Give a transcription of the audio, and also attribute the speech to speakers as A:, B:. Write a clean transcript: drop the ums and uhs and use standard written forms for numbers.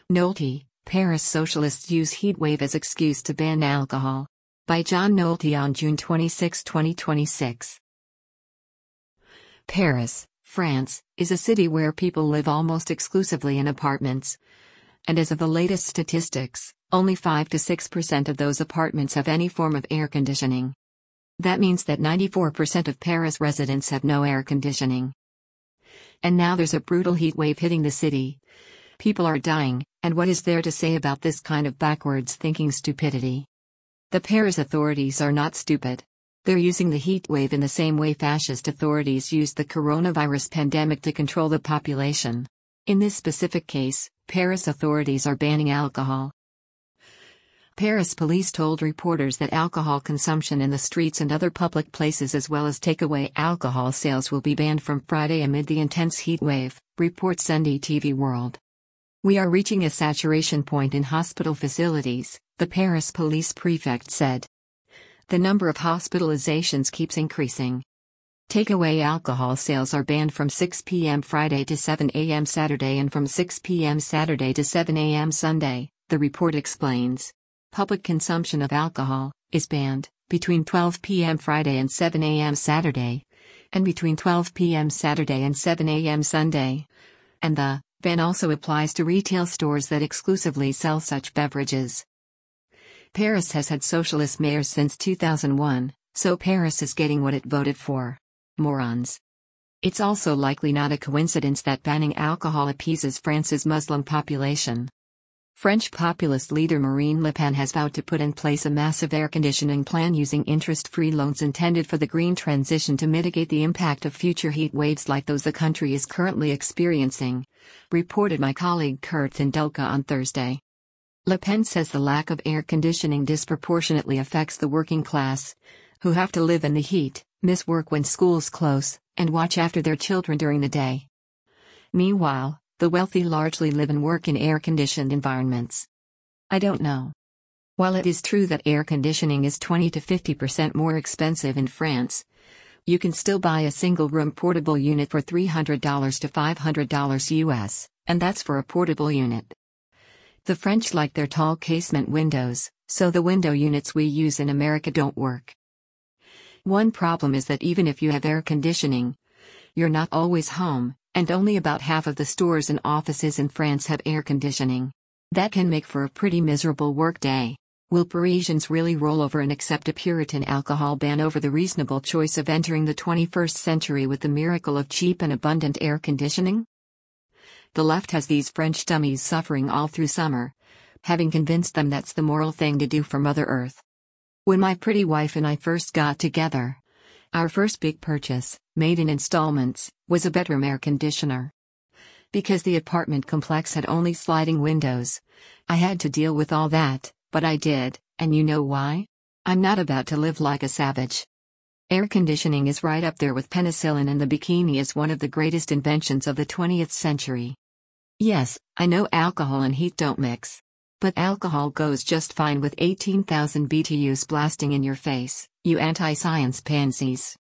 A: Nolte, Paris socialists use heatwave as excuse to ban alcohol. By John Nolte on June 26, 2026. Paris, France, is a city where people live almost exclusively in apartments. And as of the latest statistics, only 5 to 6% of those apartments have any form of air conditioning. That means that 94% of Paris residents have no air conditioning. And now there's a brutal heat wave hitting the city. People are dying, and what is there to say about this kind of backwards thinking stupidity? The Paris authorities are not stupid. They're using the heat wave in the same way fascist authorities used the coronavirus pandemic to control the population. In this specific case, Paris authorities are banning alcohol. Paris police told reporters that alcohol consumption in the streets and other public places as well as takeaway alcohol sales will be banned from Friday amid the intense heat wave, reports NDTV World. We are reaching a saturation point in hospital facilities, the Paris police prefect said. The number of hospitalizations keeps increasing. Takeaway alcohol sales are banned from 6 p.m. Friday to 7 a.m. Saturday and from 6 p.m. Saturday to 7 a.m. Sunday, the report explains. Public consumption of alcohol is banned between 12 p.m. Friday and 7 a.m. Saturday, and between 12 p.m. Saturday and 7 a.m. Sunday. And the ban also applies to retail stores that exclusively sell such beverages. Paris has had socialist mayors since 2001, so Paris is getting what it voted for. Morons. It's also likely not a coincidence that banning alcohol appeases France's Muslim population. French populist leader Marine Le Pen has vowed to put in place a massive air conditioning plan using interest-free loans intended for the green transition to mitigate the impact of future heat waves like those the country is currently experiencing, reported my colleague Kurt Thindulka on Thursday. Le Pen says the lack of air conditioning disproportionately affects the working class, who have to live in the heat, miss work when school's close, and watch after their children during the day. Meanwhile, the wealthy largely live and work in air-conditioned environments. I don't know. While it is true that air conditioning is 20 to 50% more expensive in France, you can still buy a single-room portable unit for $300 to $500 US, and that's for a portable unit. The French like their tall casement windows, so the window units we use in America don't work. One problem is that even if you have air conditioning, you're not always home, and only about half of the stores and offices in France have air conditioning. That can make for a pretty miserable workday. Will Parisians really roll over and accept a Puritan alcohol ban over the reasonable choice of entering the 21st century with the miracle of cheap and abundant air conditioning? The left has these French dummies suffering all through summer, having convinced them that's the moral thing to do for Mother Earth. When my pretty wife and I first got together, our first big purchase, made in installments, was a bedroom air conditioner. Because the apartment complex had only sliding windows, I had to deal with all that, but I did, and you know why? I'm not about to live like a savage. Air conditioning is right up there with penicillin, and the bikini is one of the greatest inventions of the 20th century. Yes, I know alcohol and heat don't mix. But alcohol goes just fine with 18,000 BTUs blasting in your face, you anti-science pansies.